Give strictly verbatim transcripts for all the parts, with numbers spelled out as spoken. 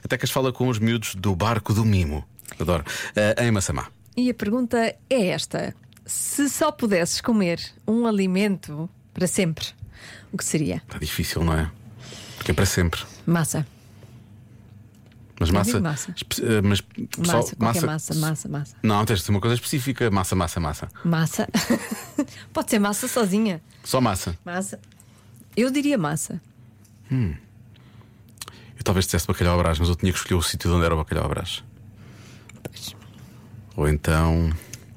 Até que as fala com os miúdos do barco do Mimo. Adoro. Uh, em Massamá. E a pergunta é esta: se só pudesses comer um alimento para sempre, o que seria? Está difícil, não é? Porque é para sempre. Massa. Mas Eu massa. digo massa. espe- uh, Mas só Massa, qualquer massa, massa, massa. Não, tens de ser uma coisa específica. Massa, massa, massa. Massa. Pode ser massa sozinha. Só massa. Massa. Eu diria massa. Eu talvez dissesse bacalhau à Brás, mas eu tinha que escolher o sítio de onde era o bacalhau à Brás. Pois. Ou então.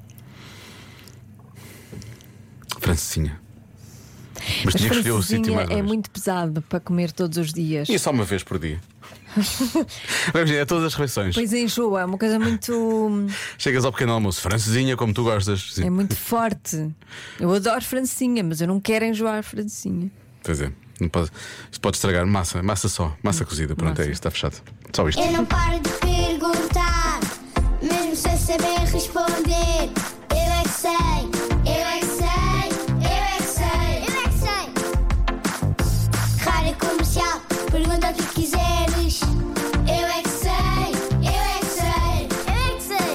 Francesinha. Mas Mas tinha que escolher o sítio francesinha mais ou é menos. muito pesado para comer todos os dias. E é só uma vez por dia. Vamos ver, é todas as refeições. Pois enjoa, é uma coisa muito. Chegas ao pequeno almoço, francesinha como tu gostas. Sim. É muito forte. Eu adoro francesinha, mas eu não quero enjoar francesinha. Pois é, não pode, isto pode estragar massa, massa só, massa cozida. Pronto, Massa. é isto, está fechado. Só isto. Eu não paro de perguntar, mesmo sem saber responder. Eu é que sei, eu é que sei, eu é que sei, eu é que sei. Rádio Comercial, pergunta o que quiseres. Eu é que sei, eu é que sei, eu é que sei.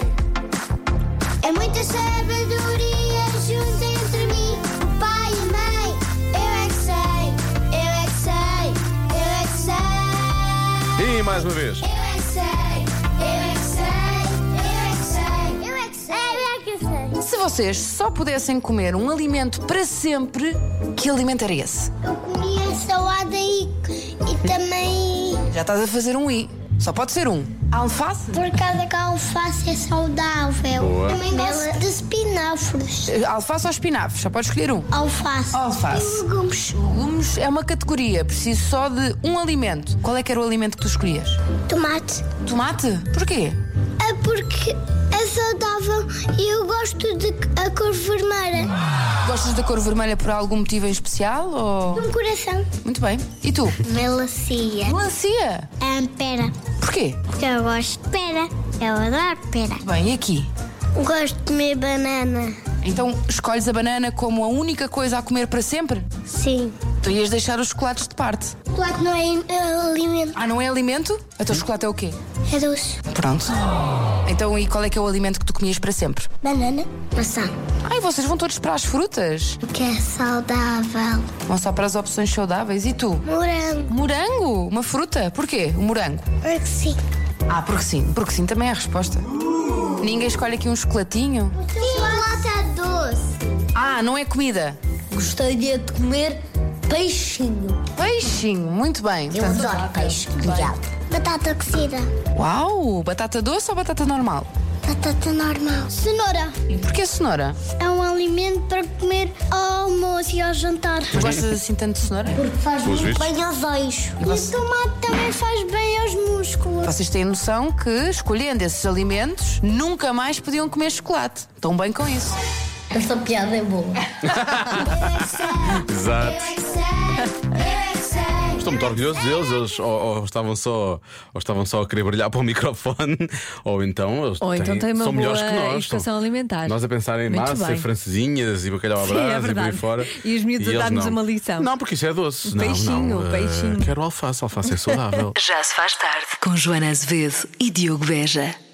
É muita sabedoria junto entre mim, o pai e a mãe. Eu é que sei, eu é que sei, eu é que sei. E mais uma vez. Eu é que sei, eu é que sei, eu é que sei, eu é que sei, eu é que sei. Se vocês só pudessem comer um alimento para sempre, que alimento era esse? Eu comia salada e, e também. Já estás a fazer um i. Só pode ser um. Alface? Por causa que a alface é saudável. Boa. Também gosto de espinafres. Eh, Alface ou espinafres? Só podes escolher um. Alface. Alface. E legumes. Legumes é uma categoria. Preciso só de um alimento. Qual é que era o alimento que tu escolhias? Tomate. Tomate? Porquê? É porque é saudável e eu gosto de a cor vermelha. Gostas da cor vermelha por algum motivo em especial? Ou... Um coração. Muito bem. E tu? Melancia. Melancia? É pera. Porquê? Porque eu gosto de pera. Eu adoro pera. Bem, e aqui? Gosto de comer banana. Então escolhes a banana como a única coisa a comer para sempre? Sim. Tu ias deixar os chocolates de parte. Chocolate não é é alimento. Ah, não é alimento? Então chocolate é o quê? É doce. Pronto. Então, e qual é que é o alimento que tu comias para sempre? Banana. Maçã. Ai, vocês vão todos para as frutas. Que é saudável. Vão só para as opções saudáveis. E tu? Morango. Morango? Uma fruta? Porquê o morango? É que sim. Ah, porque sim. Porque sim também é a resposta. Ninguém escolhe aqui um chocolatinho? Chocolate é doce. Ah, não é comida. Gostaria de comer peixinho. Peixinho, muito bem. Eu Portanto, adoro peixe grelhado. Batata cozida. Uau! Batata doce ou batata normal? Batata normal. Cenoura. E porquê cenoura? É um alimento para comer ao almoço e ao jantar. Gostas assim tanto de cenoura? Porque faz Pelos muito vistos. bem aos olhos. E você- o tomate também faz bem aos músculos. Vocês têm noção que, escolhendo esses alimentos, nunca mais podiam comer chocolate. Estão bem com isso. Essa piada é boa. Exato. Eu é que sei, eu é que sei. Estou muito orgulhoso deles. Eles ou, ou estavam só, ou estavam só a querer brilhar para o microfone, ou então eles Ou então tem uma são melhores que boa nós. educação Estão- alimentar. Nós a pensar em Muito massa, bem. e francesinhas e bacalhau à Sim, Brás é e por aí verdade. fora. E os miúdos a eles dar-nos não. uma lição. Não, porque isso é doce. O Não, peixinho, não, o eh, peixinho. Quero alface, alface é saudável. Já se faz tarde com Joana Azevedo e Diogo Beja.